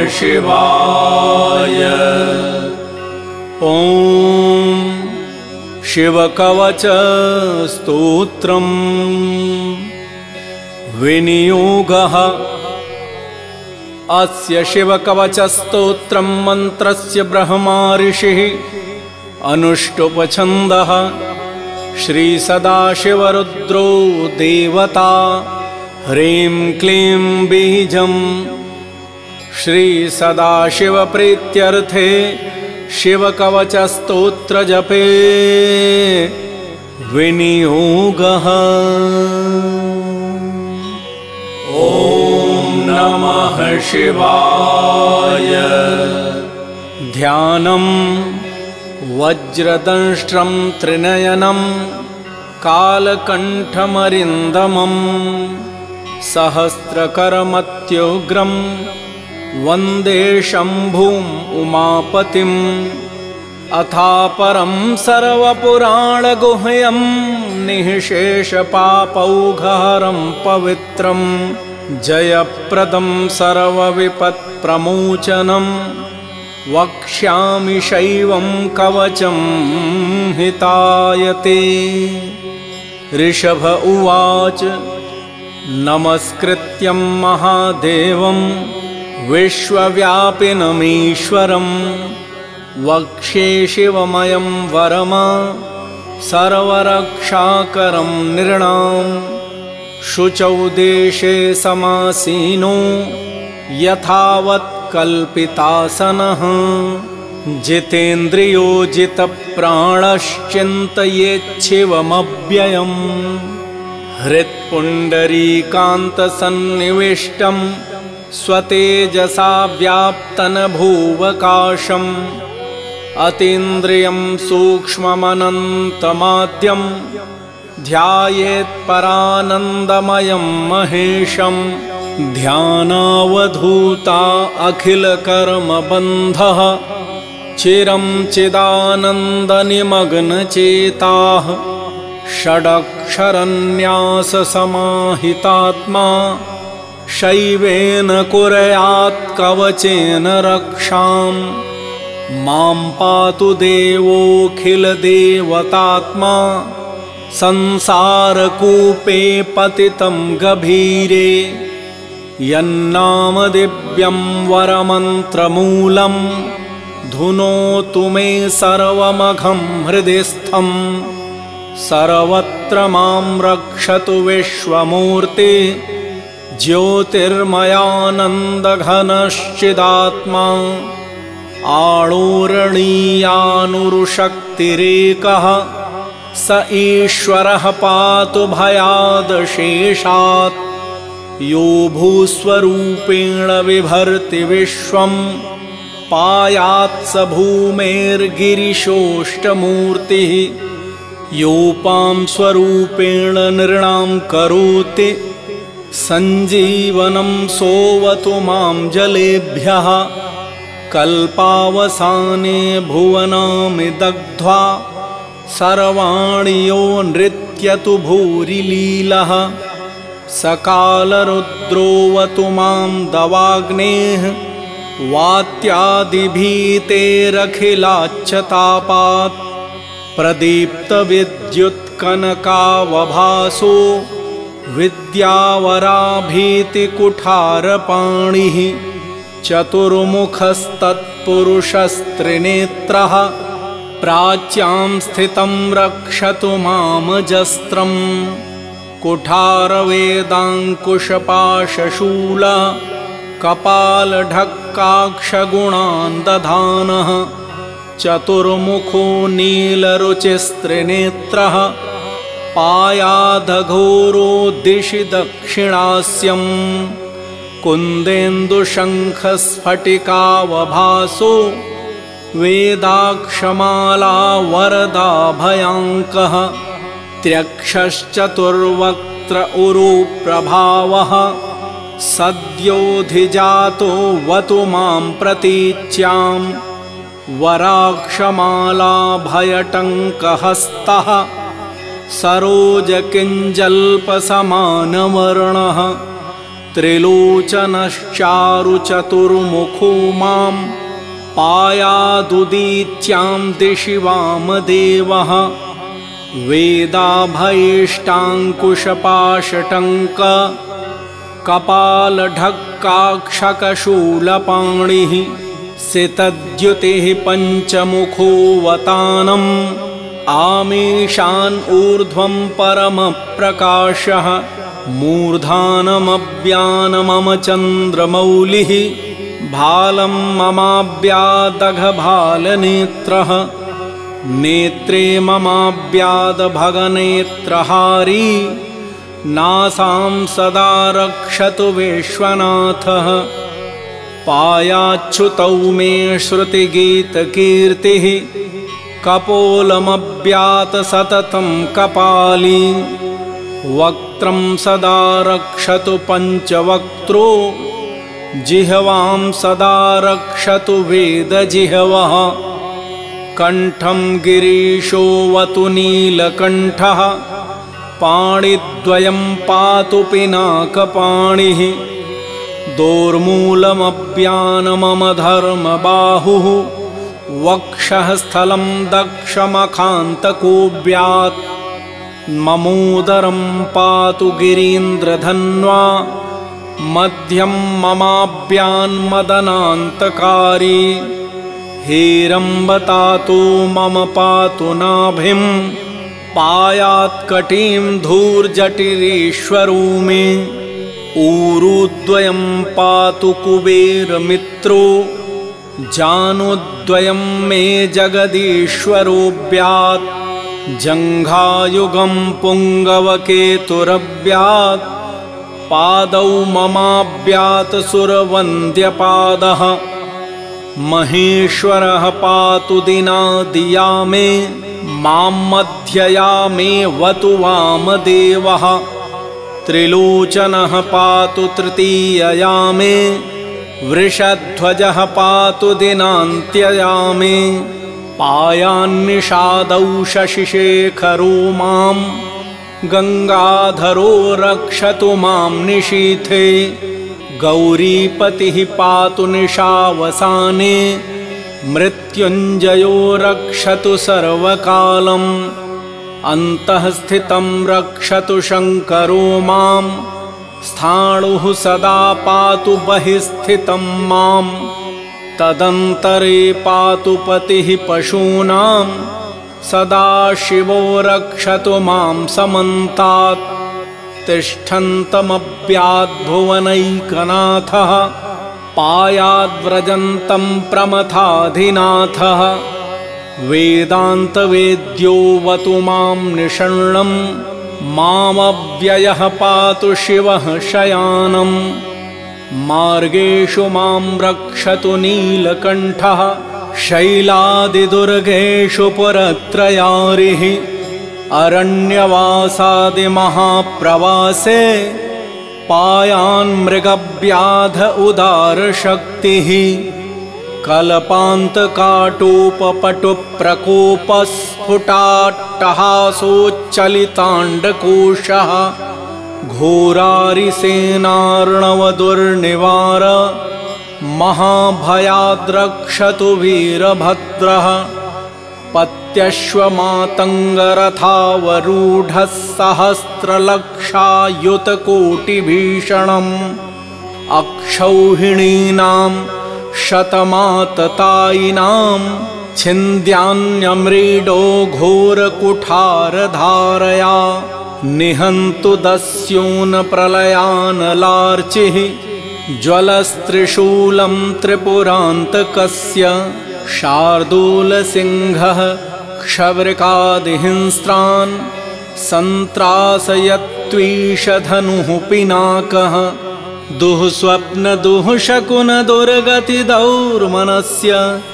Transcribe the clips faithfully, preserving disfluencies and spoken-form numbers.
शिवाय। ॐ शिवकवच स्तोत्रम् विनियोगः। अस्य शिवकवचस्तोत्रं मन्त्रस्य ब्रह्मा ऋषिः अनुष्टुप् श्री सदाशिवरुद्रो देवता। ह्रीं क्लीं बीजं श्री सदाशिवप्रीत्यर्थे शिवकवचस्तोत्रजपे विनियोगः। ॐ नमः शिवाय। ध्यानं वज्रदंष्ट्रं त्रिनयनं कालकण्ठमरिन्दमं सहस्रकरमत्युग्रं वन्दे शम्भुम् उमापतिम्। अथापरं सर्वपुराणगुह्यं निःशेषपापौघहरं पवित्रं जयप्रदं सर्वविपत्प्रमोचनं वक्ष्यामि शैवं कवचं हितायते। ऋषभ उवाच नमस्कृत्यं महादेवं विश्वव्यापिनमीश्वरं वक्ष्ये शिवमयं वरम सर्वरक्षाकरं नृणाम्। शुचौ देशे समासीनो यथावत् कल्पितासनः जितेन्द्रियो जितप्राणश्चिन्तयेच्छिवमव्ययम्। हृत्पुण्डरीकान्तसन्निविष्टं स्वतेजसा व्याप्तनभुवकाशम् अतीन्द्रियं सूक्ष्ममनन्तमाद्यं ध्यायेत्परानन्दमयं महेशम्। ध्यानावधूता अखिलकर्मबन्धः चिरं चिदानन्दनिमग्नचेताः षडक्षरन्याससमाहितात्मा शैवेन कुर्यात् कवचेन रक्षाम्। मां पातु देवोऽखिलदेवतात्मा संसारकूपे पतितं गभीरे। यन्नाम दिव्यं वरमन्त्रमूलं धुनोतु मे सर्वमघं हृदिस्थं। सर्वत्र मां रक्षतु विश्वमूर्ति ज्योतिर्मयानन्दघनश्चिदात्मा। आळोरणीयानुरुशक्तिरेकः स ईश्वरः पातु भयादशेषात्। यो भूस्वरूपेण बिभर्ति विश्वं पायात् स भूमेर्गिरिशोष्टमूर्तिः। योपां स्वरूपेण नृणां करोति सञ्जीवनं सोऽवतु मां जलेभ्यः। कल्पावसाने भुवनानि दग्ध्वा सर्वाणि यो नृत्यतु भूरिलीलः। सकालरुद्रोऽवतु मां दवाग्नेः वात्यादिभीतेरखिलाच्छतापात्। प्रदीप्तविद्युत्कनकावभासो विद्यावराभीतिकुठारपाणिः। चतुर्मुखस्तत्पुरुषस्त्रिनेत्रः प्राच्यां स्थितं रक्षतु मामजस्त्रम्। कुठारवेदाङ्कुशपाशशूल कपालढक्काक्षगुणान् दधानः। चतुर्मुखो नीलरुचिस्त्रिनेत्रः पायाधघोरो दिशि दक्षिणास्यम्। कुन्देन्दुशङ्खस्फटिकावभासो वेदाक्षमाला वरदाभयाङ्कः। त्र्यक्षश्चतुर्वक्त्र उरुप्रभावः सद्योऽधिजातो वतु मां प्रतीच्यां। वराक्षमाला भयटङ्कहस्तः सरोजकिञ्जल्पसमानवर्णः। त्रिलोचनश्चारुचतुर्मुखो मां पायादुदीच्यां दिशि वामदेवः वेदाभयेष्टाङ्कुशपाशटङ्क कपालढक्काक्षकशूलपाणिः सितद्युतिः पञ्चमुखोऽवतानम् आमीशान् ऊर्ध्वं परमप्रकाशः मूर्धानमव्यानमम चन्द्रमौलिः भालं ममाव्यादघभालनेत्रः नेत्रे ममाव्यादभगनेत्रहारी नासां सदा रक्षतु विश्वनाथः पायाच्छुतौ मे श्रुतिगीतकीर्तिः कपोलमव्यात सततं कपाली वक्त्रं सदा रक्षतु पञ्चवक्त्रो जिह्वां सदा रक्षतु वेदजिह्वः कण्ठं गिरीशोऽवतु नीलकण्ठः पाणिद्वयं पातु पिनाकपाणिः दोर्मूलमव्यानमम धर्मबाहुः वक्षः स्थलं दक्षमखान्तकोऽव्यात् ममोदरं पातु गिरीन्द्रधन्वा मध्यं ममाव्यान्मदनान्तकारी हेरम्बतातो मम पातु नाभिं पायात्कटीं धूर्जटिरेश्वरो मे ऊरुद्वयं पातु कुबेरमित्रो जानुद्वयं मे जगदीश्वरोऽव्यात् जङ्घायुगं पुङ्गवकेतुरव्यात् पादौ ममाव्यात् सुरवन्द्यपादः महेश्वरः पातु दिनादिया मे मां मध्यया मे वतु वामदेवः त्रिलोचनः पातु तृतीयया मे वृषध्वजः पातु दिनान्त्यया मे पायान्निषादौ शशिशेखरो मां गङ्गाधरो रक्षतु मां निशीथे गौरीपतिः पातु निशावसाने मृत्युञ्जयो रक्षतु सर्वकालम् अन्तः स्थितं रक्षतु शङ्करो मां स्थाणुः सदा पातु बहिः स्थितं मां तदन्तरे पातु पतिः पशूनां सदा शिवो रक्षतु मां समन्तात् तिष्ठन्तमव्याद्भुवनैकनाथः पायाद्व्रजन्तं प्रमथाधिनाथः वेदान्तवेद्यो वतु मां निषण्णं मामव्ययः पातु शिवः शयानम् मार्गेषु मां रक्षतु नीलकण्ठः शैलादिदुर्गेषु पुरत्रयारिः अरण्यवासादिमहाप्रवासे पायान्मृगव्याध उदारशक्तिः कल्पान्तकाटोपपटुप्रकोपस्फुटाट्टहासोच्चलिताण्डकोशः घोरारिसेनार्णवदुर्निवार महाभयाद्रक्षतु वीरभद्रः पत्यश्वमातङ्गरथावरूढः सहस्रलक्षायुतकोटिभीषणम् अक्षौहिणीनां शतमाततायिनां छिन्द्यान्यम्रीडो घोरकुठारधारया निहन्तु दस्यूनप्रलयानलार्चिः ज्वलस्त्रिशूलं त्रिपुरान्तकस्य शार्दूलसिंहः क्षव्रिकादिहिंस्रान् सन्त्रासयत्वीषधनुः पिनाकः दुःस्वप्नदुःशकुनदुर्गतिदौर्मनस्य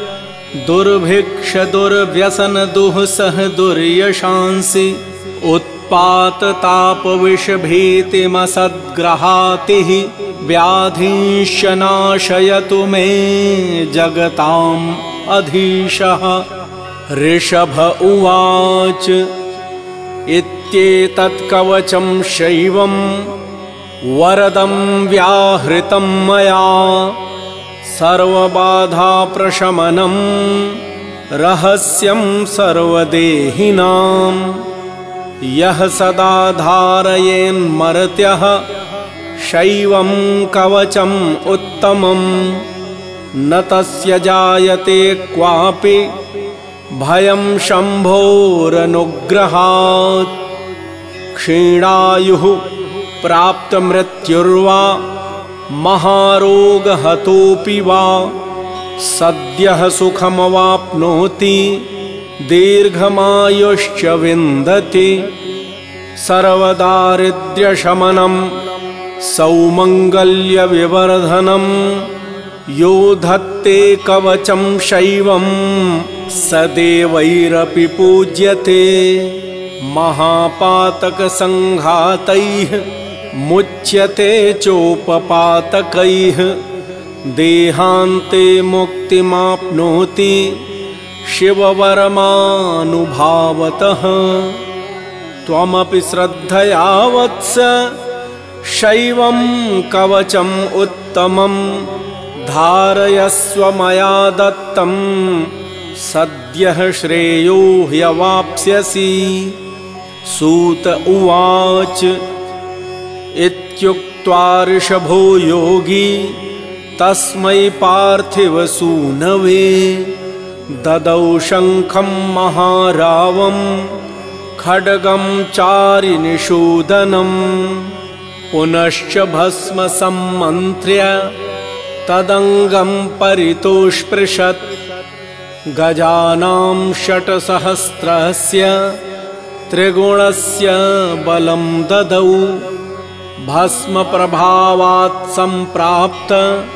दुर्भिक्षदुर्व्यसनदुःसह दुर्यशांसि उत्पाततापविषभीतिमसद्ग्रहातिः व्याधीश्च नाशयतु मे जगताम् अधीशः। ऋषभ उवाच इत्येतत् कवचं शैवं वरदं व्याहृतं मया सर्वबाधाप्रशमनं रहस्यं सर्वदेहिनां यः सदा धारयेन्मर्त्यः शैवं कवचम् उत्तमं न तस्य जायते क्वापि भयं शम्भोरनुग्रहात्। क्षीणायुः प्राप्तमृत्युर्वा महारोगहतोऽपि वा सद्यः सुखमवाप्नोति दीर्घमायुश्च विन्दति। सर्वदारिद्र्यशमनं सौमङ्गल्यविवर्धनं यो धत्ते कवचं शैवं स देवैरपि पूज्यते। महापातकसङ्घातैः मुच्यते चोपपातकैः देहान्ते मुक्तिमाप्नोति शिववरमानुभावतः। त्वमपि श्रद्धया वत्स शैवं कवचम् उत्तमं धारयस्व मया दत्तं सद्यः श्रेयो ह्यवाप्स्यसि। सूत उवाच इत्युक्त्वा ऋषभो योगी तस्मै पार्थिवसूनवे ददौ शङ्खं महारावं खड्गं चारिनिषूदनं पुनश्च भस्म सम्मन्त्र्य तदङ्गं परितोष्पृशत्। गजानां षट्सहस्रस्य त्रिगुणस्य बलं ददौ भस्मप्रभावात् सम्प्राप्त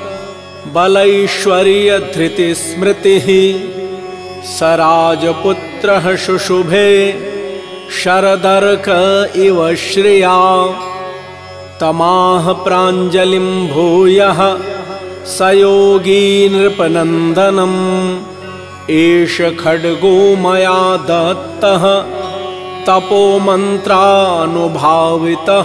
बलैश्वर्यधृतिस्मृतिः। स राजपुत्रः शुशुभे शरदर्क इव श्रिया तमाह प्राञ्जलिं भूयः स योगी नृपनन्दनम् एष खड्गो मया दत्तः तपोमन्त्रानुभावितः।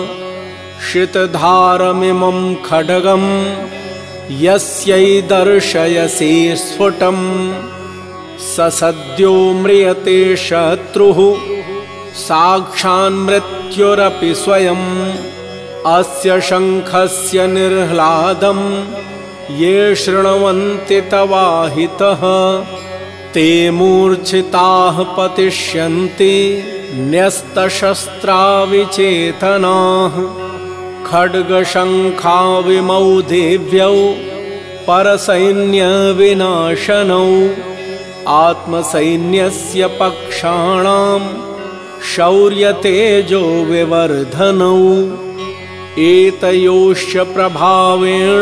शितधारमिमं खड्गं यस्यै दर्शयसि स्फुटं स सद्यो म्रियते शत्रुः साक्षान्मृत्युरपि स्वयम्। अस्य शङ्खस्य निर्ह्लादं ये शृण्वन्ति तवाहितः ते मूर्छिताः पतिष्यन्ति न्यस्तशस्त्रा विचेतनाः। खड्गशङ्खाविमौ देव्यौ परसैन्यविनाशनौ आत्मसैन्यस्य पक्षाणां शौर्यतेजो विवर्धनौ। एतयोश्च प्रभावेण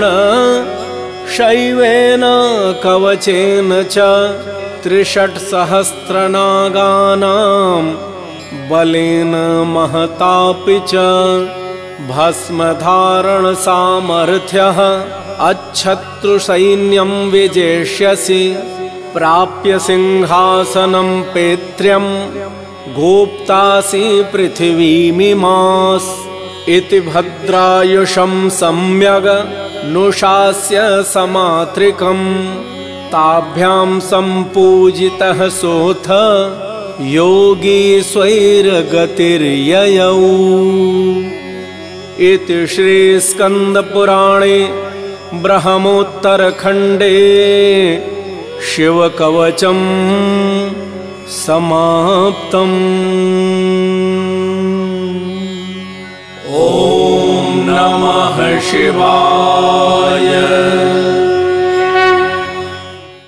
शैवेन कवचेन च त्रिषट्सहस्रनागानां बलेन महतापि च भस्मधारणसामर्थ्यः अच्छत्रुसैन्यं विजेष्यसि। प्राप्य सिंहासनं पेत्र्यं गोप्तासि पृथिवीमिमास्। इति भद्रायुषं सम्यग् नुशास्य समात्रिकं ताभ्यां सम्पूजितः सोऽथ योगी स्वैरगतिर्ययौ। इति श्रीस्कन्दपुराणे ब्रह्मोत्तरखण्डे शिवकवचं समाप्तम्। ॐ नमः शिवाय।